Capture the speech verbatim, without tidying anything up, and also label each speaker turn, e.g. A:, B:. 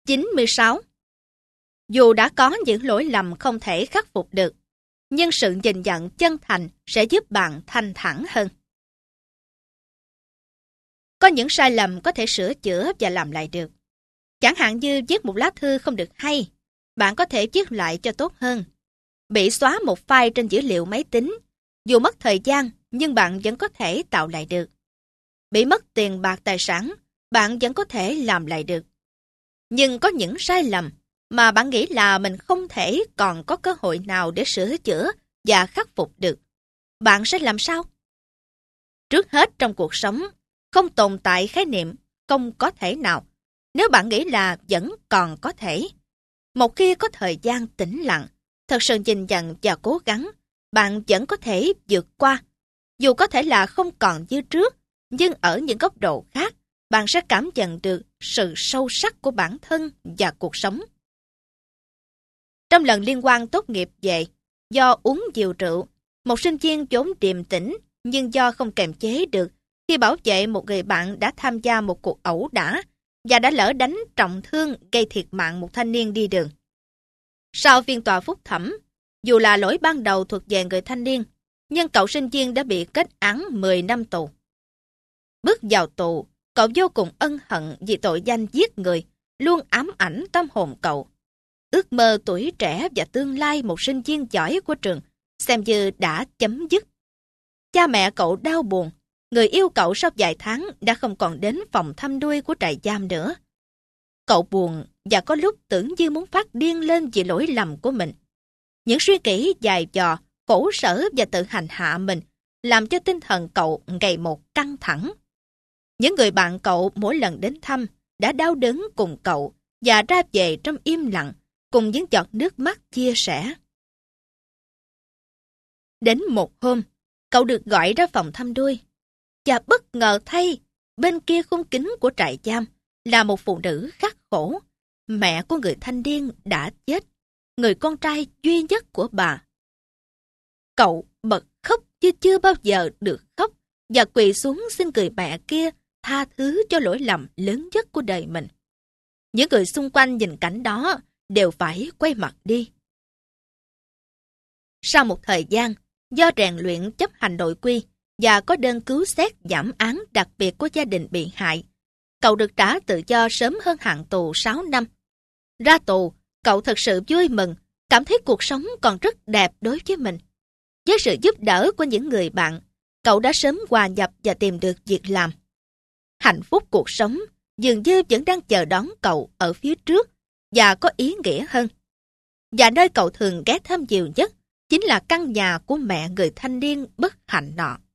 A: chín mươi sáu. Dù đã có những lỗi lầm không thể khắc phục được, nhưng sự nhìn nhận chân thành sẽ giúp bạn thanh thản hơn. Có những sai lầm có thể sửa chữa và làm lại được. Chẳng hạn như viết một lá thư không được hay, bạn có thể viết lại cho tốt hơn. Bị xóa một file trên dữ liệu máy tính, dù mất thời gian nhưng bạn vẫn có thể tạo lại được. Bị mất tiền bạc tài sản, bạn vẫn có thể làm lại được. Nhưng có những sai lầm mà bạn nghĩ là mình không thể còn có cơ hội nào để sửa chữa và khắc phục được. Bạn sẽ làm sao? Trước hết trong cuộc sống, không tồn tại khái niệm không có thể nào, nếu bạn nghĩ là vẫn còn có thể. Một khi có thời gian tĩnh lặng, thật sự nhìn nhận và cố gắng, bạn vẫn có thể vượt qua. Dù có thể là không còn như trước, nhưng ở những góc độ khác, bạn sẽ cảm nhận được sự sâu sắc của bản thân và cuộc sống. Trong lần liên hoan tốt nghiệp về, do uống nhiều rượu, một sinh viên vốn điềm tĩnh nhưng do không kềm chế được khi bảo vệ một người bạn đã tham gia một cuộc ẩu đả và đã lỡ đánh trọng thương gây thiệt mạng một thanh niên đi đường. Sau phiên tòa phúc thẩm, dù là lỗi ban đầu thuộc về người thanh niên, nhưng cậu sinh viên đã bị kết án mười năm tù. Bước vào tù, cậu vô cùng ân hận vì tội danh giết người, luôn ám ảnh tâm hồn cậu. Ước mơ tuổi trẻ và tương lai một sinh viên giỏi của trường xem như đã chấm dứt. Cha mẹ cậu đau buồn, người yêu cậu sau vài tháng đã không còn đến phòng thăm nuôi của trại giam nữa. Cậu buồn và có lúc tưởng như muốn phát điên lên vì lỗi lầm của mình. Những suy nghĩ dài dò, khổ sở và tự hành hạ mình làm cho tinh thần cậu ngày một căng thẳng. Những người bạn cậu mỗi lần đến thăm đã đau đớn cùng cậu và ra về trong im lặng, cùng những giọt nước mắt chia sẻ. Đến một hôm, cậu được gọi ra phòng thăm nuôi. Và bất ngờ thay, bên kia khung kính của trại giam là một phụ nữ khắc khổ. Mẹ của người thanh niên đã chết, người con trai duy nhất của bà. Cậu bật khóc như chưa bao giờ được khóc và quỳ xuống xin người mẹ kia tha thứ cho lỗi lầm lớn nhất của đời mình. Những người xung quanh nhìn cảnh đó đều phải quay mặt đi. Sau một thời gian, do rèn luyện chấp hành nội quy và có đơn cứu xét giảm án đặc biệt của gia đình bị hại, cậu được trả tự do sớm hơn hạn tù sáu năm. Ra tù, cậu thật sự vui mừng, cảm thấy cuộc sống còn rất đẹp đối với mình. Với sự giúp đỡ của những người bạn, cậu đã sớm hòa nhập và tìm được việc làm. Hạnh phúc cuộc sống dường như vẫn đang chờ đón cậu ở phía trước và có ý nghĩa hơn. Và nơi cậu thường ghé thăm nhiều nhất chính là căn nhà của mẹ người thanh niên bất hạnh nọ.